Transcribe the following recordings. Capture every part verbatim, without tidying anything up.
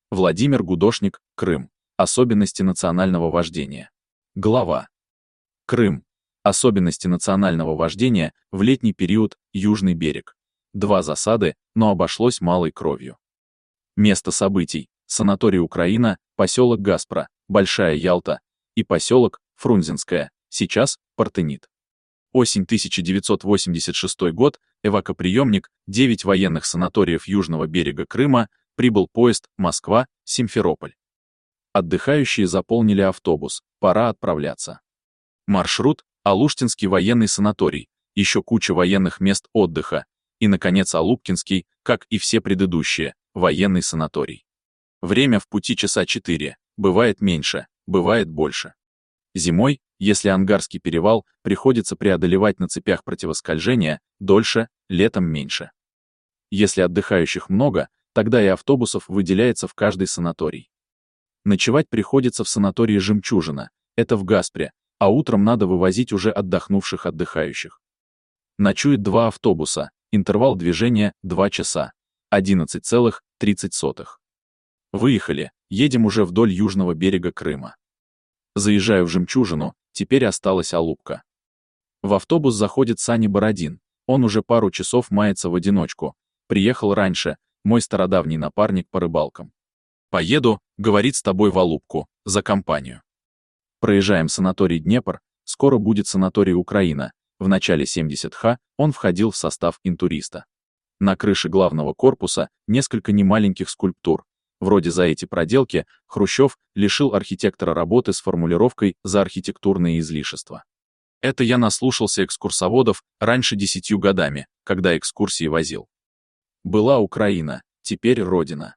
Владимир Гудошник, Крым. Особенности национального вождения. Глава. Крым. Особенности национального вождения в летний период, Южный берег. Два засады, но обошлось малой кровью. Место событий. Санаторий Украина, поселок Гаспро, Большая Ялта и поселок Фрунзенское, сейчас Партенит. Осень тысяча девятьсот восемьдесят шестой год, эвакоприемник, девять военных санаториев Южного берега Крыма, прибыл поезд Москва-Симферополь. Отдыхающие заполнили автобус, пора отправляться. Маршрут – Алуштинский военный санаторий, еще куча военных мест отдыха, и, наконец, Алупкинский, как и все предыдущие, военный санаторий. Время в пути часа четыре, бывает меньше, бывает больше. Зимой, если Ангарский перевал приходится преодолевать на цепях противоскольжения, дольше, летом меньше. Если отдыхающих много, тогда и автобусов выделяется в каждый санаторий. Ночевать приходится в санатории «Жемчужина», это в Гаспре, а утром надо вывозить уже отдохнувших отдыхающих. Ночует два автобуса, интервал движения два часа, одиннадцать целых тридцать сотых. Выехали, едем уже вдоль южного берега Крыма. Заезжаю в «Жемчужину», теперь осталась Алупка. В автобус заходит Саня Бородин, он уже пару часов мается в одиночку, приехал раньше, мой стародавний напарник по рыбалкам. «Поеду», — говорит, — «с тобой в Алупку, за компанию». Проезжаем санаторий Днепр, скоро будет санаторий Украина, в начале семьдесят ха он входил в состав интуриста. На крыше главного корпуса несколько немаленьких скульптур. Вроде за эти проделки Хрущев лишил архитектора работы с формулировкой «за архитектурные излишества». Это я наслушался экскурсоводов раньше десятью годами, когда экскурсии возил. Была Украина, теперь Родина.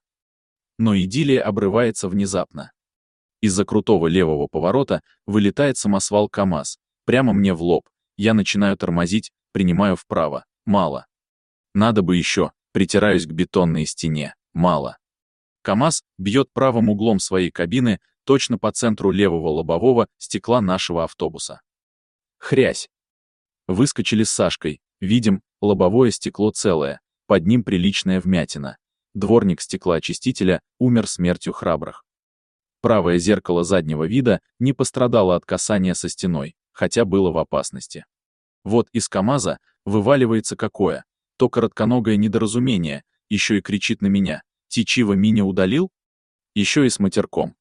Но идиллия обрывается внезапно. Из-за крутого левого поворота вылетает самосвал КАМАЗ, прямо мне в лоб, я начинаю тормозить, принимаю вправо, мало. Надо бы еще, притираюсь к бетонной стене, мало. КАМАЗ бьет правым углом своей кабины точно по центру левого лобового стекла нашего автобуса. Хрясь. Выскочили с Сашкой, видим, лобовое стекло целое, под ним приличная вмятина. Дворник стеклоочистителя умер смертью храбрых. Правое зеркало заднего вида не пострадало от касания со стеной, хотя было в опасности. Вот из КАМАЗа вываливается какое, то коротконогое недоразумение, еще и кричит на меня: «Ти чего меня удалил?» Еще и с матерком.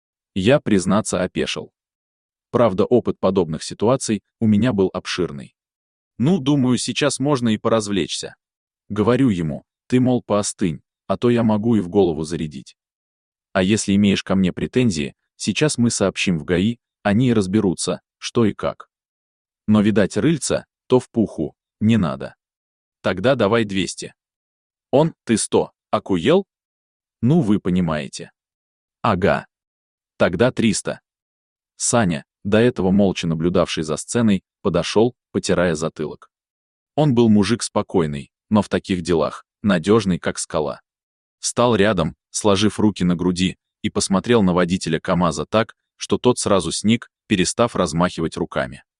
Я, признаться, опешил. Правда, опыт подобных ситуаций у меня был обширный. Ну, думаю, сейчас можно и поразвлечься. Говорю ему: ты, мол, поостынь, а то я могу и в голову зарядить. А если имеешь ко мне претензии, сейчас мы сообщим в ГАИ, они и разберутся, что и как. Но, видать, рыльца, то в пуху, не надо. Тогда давай двести. Он: ты сто, окуел? Ну, вы понимаете. Ага. Тогда триста. Саня, до этого молча наблюдавший за сценой, подошел, потирая затылок. Он был мужик спокойный, но в таких делах надежный, как скала. Встал рядом, сложив руки на груди, и посмотрел на водителя КАМАЗа так, что тот сразу сник, перестав размахивать руками.